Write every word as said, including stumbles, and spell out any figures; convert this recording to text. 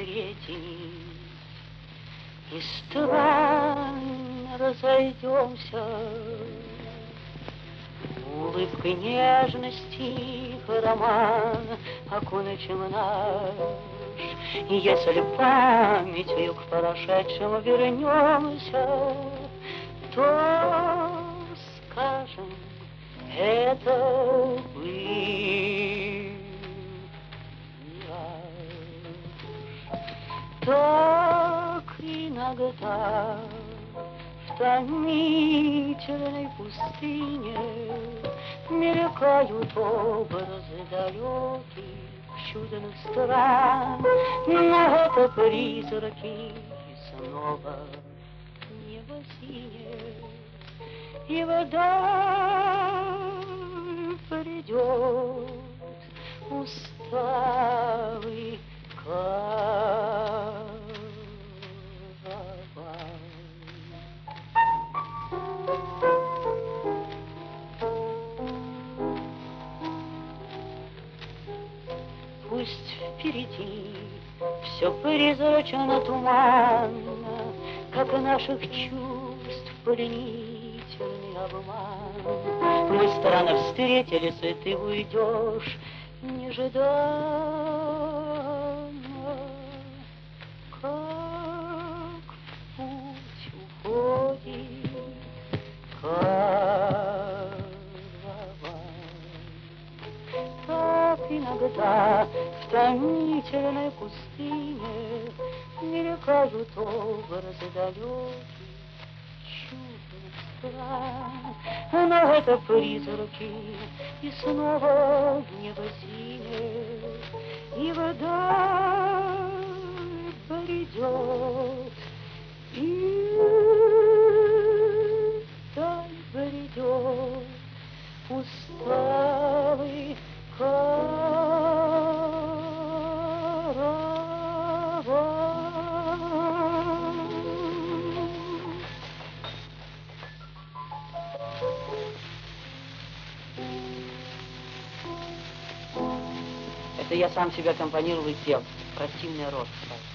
встретить, и странно разойдемся. Улыбкой нежности роман окончим наш, и если памятью к прошедшему вернемся, то скажем, это был мираж. Так иногда в томительной пустыне мелькают образы далеких чудных стран, но это призраки снова небо синее, и вода придет усталый караван. Пусть впереди все призрачно туманно, как и наших чувств пленительный обман. Мы странно встретились, и ты уйдешь нежданно, как в путь уходит караван. Так иногда в томительной пустыне мелькают образы далеких чудных стран, но это призраки, и снова небо синее, и вода придет, и даль придет усталый караван. Это я сам себя компонировал и пел. Противная рожь.